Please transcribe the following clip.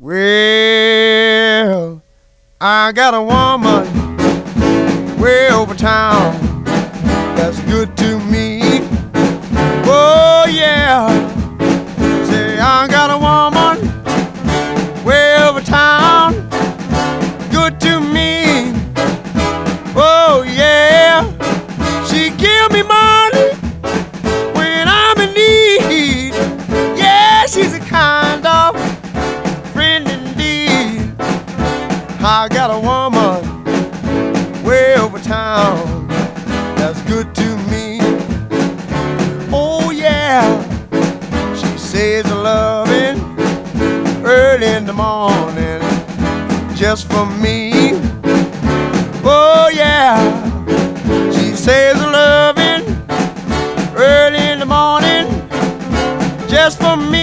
Well, I got a woman way over town that's good to me. Oh yeah, say I got a woman way over town, good to me. Oh yeah, she give me money when I'm in need. Yeah, she's a kind of friend indeed. I got a woman way over town that's good to me. Oh yeah, she says a loving early in the morning just for me. Oh yeah, she says a loving early in the morning just for me.